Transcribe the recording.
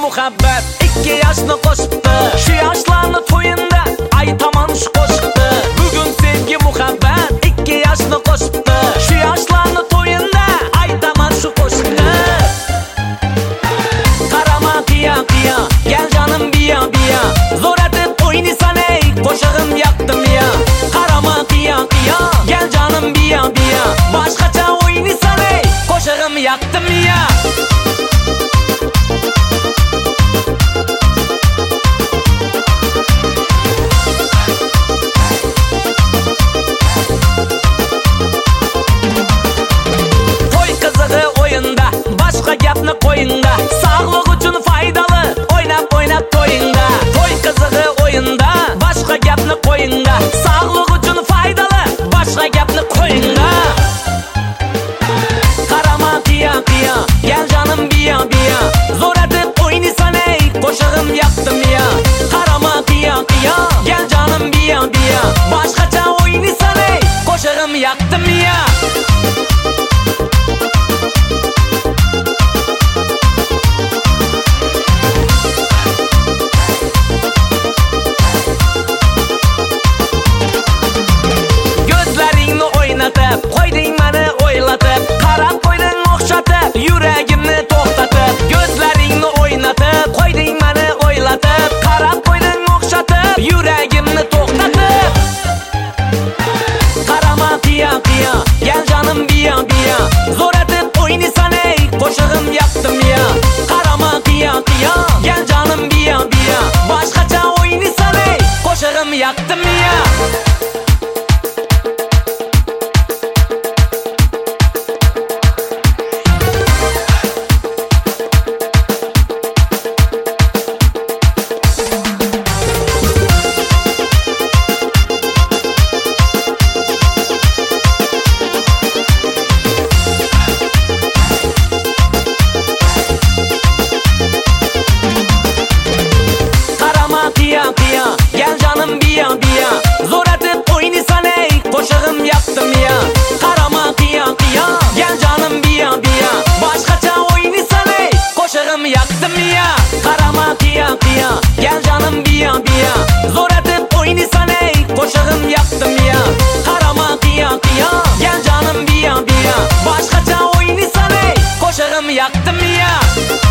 muhabbet 2 yaşını qo'shibdi. Shu yoshlarni to'yinda aytaman shu qo'shiqni. Bugun sevgi muhabbet 2 yaşını qo'shibdi. Shu yoshlarni to'yinda aytaman shu qo'shiqni. Qarama qiya qiya, gel canım biya biya. Zo'r etib o'ynasan ey, qo'shig'im yoqdim ya. Qarama qiya qiya, gel canım biya biya. Boshqacha o'ynasan ey, qo'shig'im yoqdim ya. Gapni qo'yingda, sog'liq uchun foydali, o'ynab to'yingda. To'y qizig'i o'yinda, boshqa gapni qo'yingda, sog'liq uchun foydali, boshqa gapni qo'yingda. Qarama qiya qiya, gel canım biya biya. Zo'r etib o'ynasan ey, qo'shig'im yoqdim ya. Qarama qiya qiya, gel canım biya biya. Boshqacha o'ynasan ey, qo'shig'im yoqdim ya. Qo'yding meni o'ylatib, qarab qo'yding o'xshatib, yuragimni to'xtatib. Ko'zlaringni o'ynatib, qo'yding meni o'ylatib, qarab qo'yding o'xshatib, yuragimni to'xtatib. Qarama qiya qiya, gel canım biya biya. Zo'r etib o'ynasan ey, qo'shig'im yoqdim ya. Qarama qiya qiya, gel canım biya biya. Boshqacha o'ynasan ey, qo'shig'im yoqdim ya. Gel canım biya biya. Zo'r etib o'ynasan ey, qo'shig'im yoqdim ya. Qarama qiya qiya, gel canım biya biya. Boshqacha o'ynasan ey, qo'shig'im yoqdim ya. Qarama qiya qiya, gel canım biya biya. Zo'r etib o'ynasan ey, qo'shig'im yoqdim ya. Qarama qiya qiya, gel canım biya biya. Boshqacha o'ynasan ey, qo'shig'im yoqdim ya.